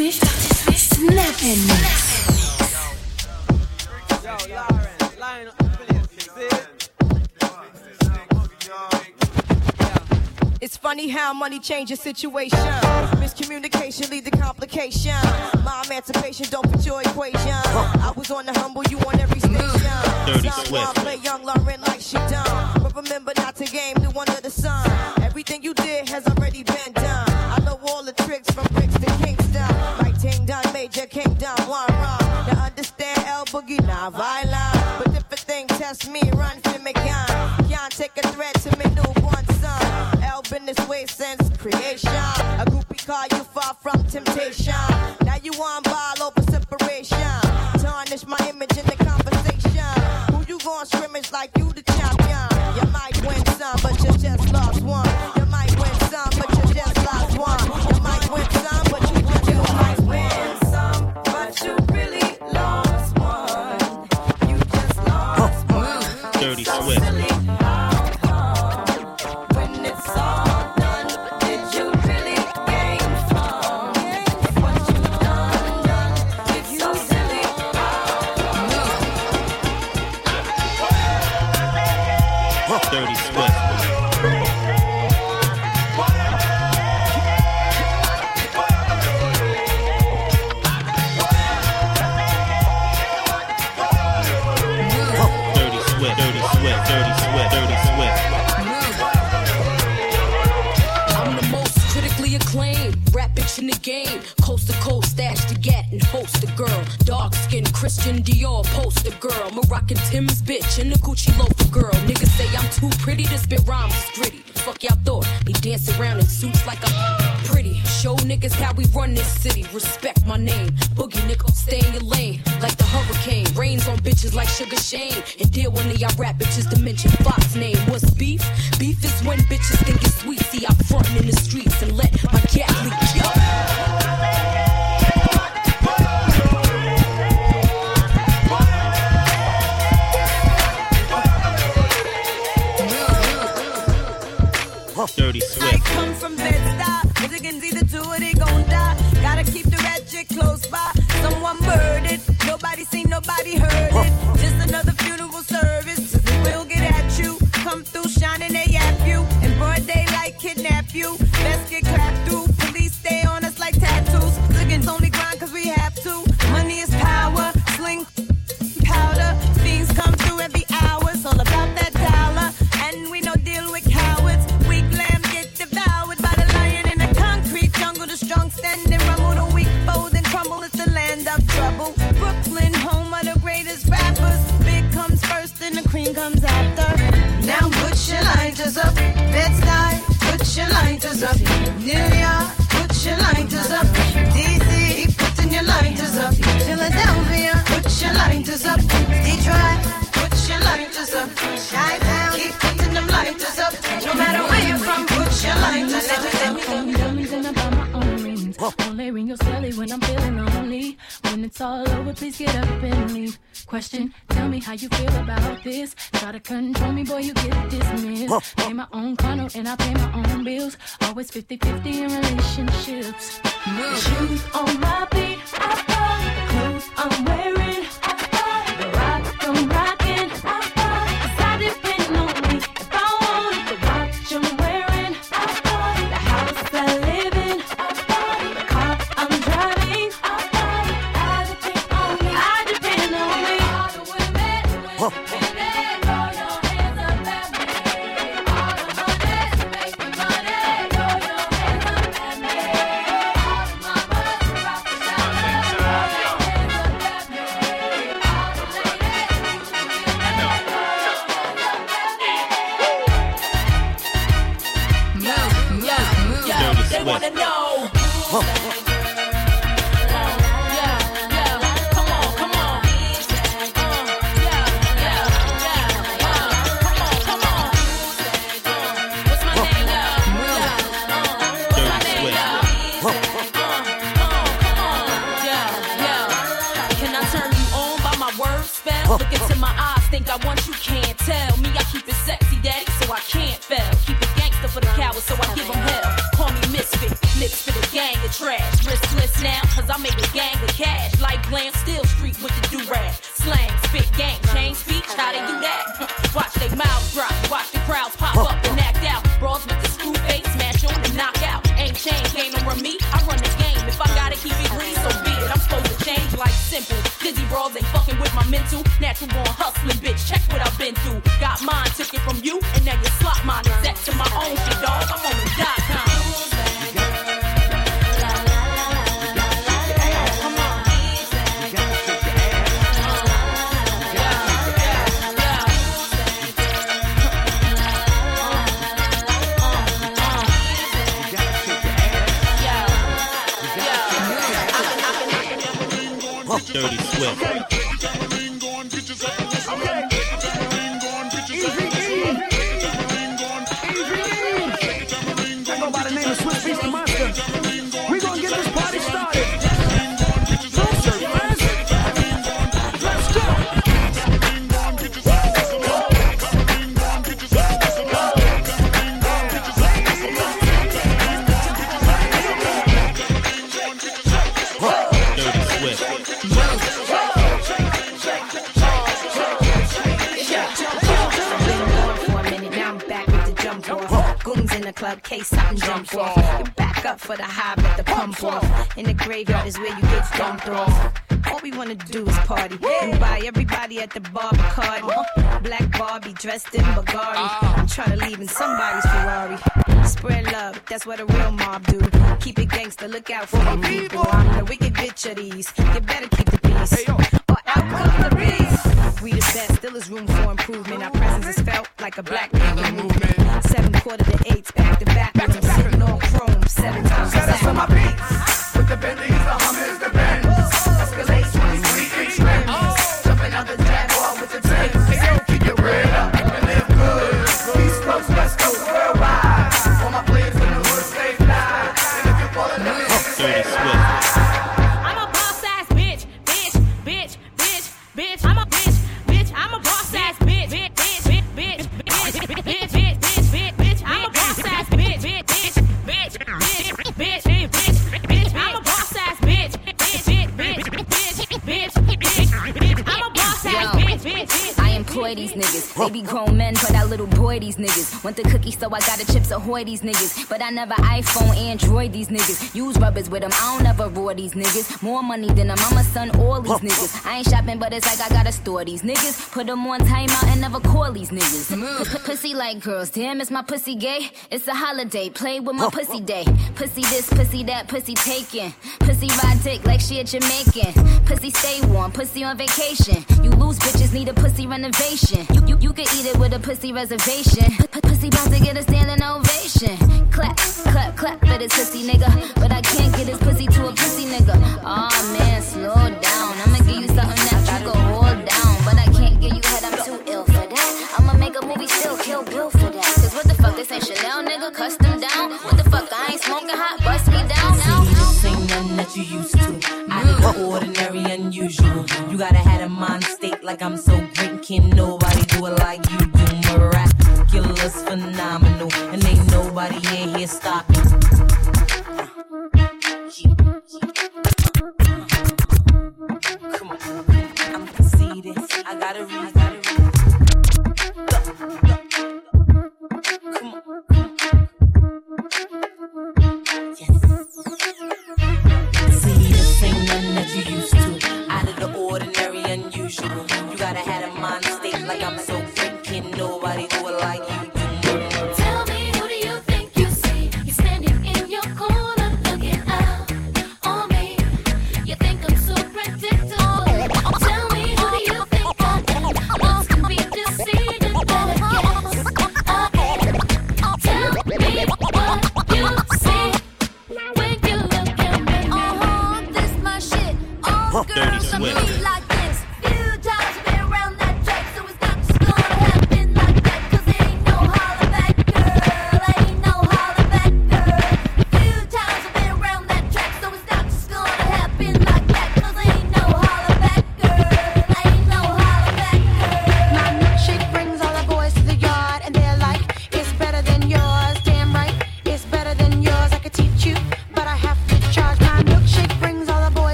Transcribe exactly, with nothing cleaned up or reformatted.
Swift, snapping. Yo, Lauren, line up the place, see? It's funny how money changes situation. Miscommunication lead to complication. My emancipation don't fit your equation. I was on the humble, you on every station. Someone play young Lauren like she done. But remember not to game new under the sun. Everything you did has already been done. I know all the tricks from bricks to Kingston. My ting done, major kingdom, one run. Now understand L Boogie, not violent. But if a thing test me, run for me gun. Can't take a threat to me newborn son. L been this way since creation. A groupie call you far from temptation. Now you on ball over separation. Tarnish my image in the conversation. Who you gon' scrimmage like you the champion? You might win some, but you just lost one. You might win some, but you just lost one. You might win some, but you just you might win some, but you really lost one. You just lost one. Dirty Swift. Dirty Swift. Dirty Swift, Dirty Swift, Dirty Swift, Dirty Swift. I'm the most critically acclaimed rap bitch in the game. Coast to coast, stash the gat and host a girl. Dark skin, Christian Dior, poster girl. Moroccan Tim's bitch and the Gucci loafer girl. Niggas say I'm too pretty to spit rhymes, is gritty. Fuck y'all thought, me dance around in suits like I'm pretty. Show niggas how we run this city. Respect my name, Boogie nigga, stay in your lane. Like the hurricane, rains on bitches like Sugar Shane. And deal one of y'all rap bitches to mention Fox name. What's beef? Beef is when bitches think it's sweet. See, I'm frontin' in the streets and let my cat leak. Yo. Dirty Swift. I come from Bed-Stuy. Michigan's either two or they gon' die. Gotta keep the ratchet close by. Someone murdered. Nobody seen, nobody heard it. Just another funeral service. We'll get at you. Come through shining, they yap you. In broad daylight, kidnap you. Best get clapped through. Police stay on us like tattoos. Michigan's only grind cause we have to. Money is power. Sling powder. Fiends come through every hour. It's all about that dollar. And we no deal with cowards. Weak lamb get devoured by the lion in the concrete jungle. The strong stand and rumble. The weak fold and crumble. It's the land of trouble. Brooklyn, home of the greatest rappers. Big comes first and the cream comes after. Now put your lighters up. Bed-Stuy, put your lighters up. New York, put your lighters up. D C, keep putting your lighters up. Philadelphia, put your lighters up. Detroit, put your lighters up. Chi-Town, keep putting them lighters up. No matter where you're from, put your lighters up. Diamonds and I buy my own rings. Only ring your celly when I'm feeling lonely. When it's all over, please get up and leave. Question, tell me how you feel about this. Try to control me, boy, you get dismissed. Pay my own condo and I pay my own bills. Always fifty-fifty in relationships. The shoes on my feet, I buy. The clothes I'm wearing, I buy. The rock I'm rocking, I buy. 'Cause I depend on me if I want it. The watch I'm wearing, I buy. The house I live in, I buy. The car I'm driving, I buy. I depend on me, I depend on me. All the women, women, throw your hands up at me. All the money, make me money. Throw your hands up at me. All the mamas, rock the dollar. Throw your hands up at me. All the ladies, you can get me. Throw your hands up at me. Dirty They wanna Swift. know. Yeah, yeah, come on, come on. Uh, yeah, yeah, yeah, uh, come on, come on. Uh, what's my name, y'all? Yeah, uh, what's my Dirty name, Swift. y'all? Uh, uh, come on. Yeah, yeah. Can I turn you on by my word spell? Look into my eyes, think I want you, can't tell. Me, I keep it sexy, daddy, so I can't fail. Keep it gangster for the cowards, so I give them hell. Call me misfit, lips for the gang of trash. Wrist twist now, cause I'm glam, still street with the do-rag. Slang, spit, gang, change speech, how they do that? Watch they mouths drop, watch the crowds pop up and act out. Brawls with the screw face, smash on and knock out. Ain't chain, game over me, I run the game. If I gotta keep it green, so be it. I'm supposed to change like simple. Dizzy brawls ain't fucking with my mental. Natural born hustling, bitch, check what I've been through. Got mine, took it from you, and now you slot mine. It's to my own shit, dog. I'm on the dot com. Dirty Swift. Go by the name of Swift Beast the Monster. We gonna get this party started. Let's go. Dirty Swift. Goons in the club, case something jump off. You back up for the high, but the pump off. In the graveyard is where you get dumped off. All we wanna do is party and buy everybody at the bar Bacardi. Black Barbie dressed in Bulgari. I'm trying to leave in somebody's Ferrari. Spread love, that's what a real mob do. Keep it gangster, look out for the people. I'm the wicked bitch of these. You better keep the peace, or out come the beast. We the best, still is room for improvement. Our presence is felt like a black people movement. Seven quarter to eights, back to back. I'm sitting on chrome seven times. Set us on my beats. With the Bentleys, the Hummers, the Benz. Escalate twenty-three inch rims. Jumping out the Jaguar with the Timbs. Keep your bread up and live good. East Coast, West Coast, worldwide. All my players in the hood stay fly. And if you're falling in the Dirty Swift. I'm a boss ass bitch, bitch, bitch, bitch, bitch. I'm a bitch, bitch. I'm a boss ass bitch, bitch, bitch, bitch, bitch, bitch, bitch, bitch, bitch, bitch. I'm a boss ass bitch, bitch, bitch, bitch, bitch, bitch, bitch, bitch. I'm a boss ass bitch, bitch, bitch, bitch, bitch, bitch, bitch. I'm a boss ass bitch, bitch, bitch. I employ these niggas. They be grown men, but that little boy these niggas. Want the cookie, so I got the Chips Ahoy these niggas. But I never iPhone, Android these niggas. Use rubbers with them, I don't ever roar these niggas. More money than a mama, son, all these niggas. I ain't shopping, but it's like I gotta store these niggas. Put them on timeout and never call these niggas. P- pussy like girls, damn, is my pussy gay? It's a holiday, play with my pussy day. Pussy this, pussy that, pussy taken. Pussy ride dick like she a Jamaican. Pussy stay warm, pussy on vacation. You lose bitches, need a pussy renovation. You, you, you can eat it with a pussy reservation. P- pussy bound to get a standing ovation. Clap, clap, clap for this pussy nigga. But I can't get his pussy to a pussy nigga. Aw man, slow down. I'ma give you something that you can hold down. But I can't give you head, I'm too ill for that. I'ma make a movie, still kill Bill for that. Cause what the fuck, this ain't Chanel, nigga, custom down. What the fuck, I ain't smoking hot, bust me down now. See, this ain't nothing that you used to. Out of the ordinary, unusual. You gotta have a mind state like I'm so great. Can't nobody do it like you do. Miraculous, phenomenal. And ain't nobody in here stopping. Come on, I'm conceited. I gotta read, I gotta read. Come on. Yes. See, this ain't nothing that you used to. Out of the ordinary, unusual. You gotta have a mind state like I'm so great. Can't nobody do it like you do. Tell me, who do you think you see? You're standing in your corner, looking out on me. You think I'm so predictable? Tell me, who do you think I am? Lost and be deceived and better guess. Tell me what you see when you look at me. Oh, this my shit. All Dirty girls are Swift. me like this. Few times I've been around that track, so it's not just gonna happen like that. Cause it ain't no holler back, girl. Ain't no holler back, girl. Few times I've been around that track, so it's not just gonna happen like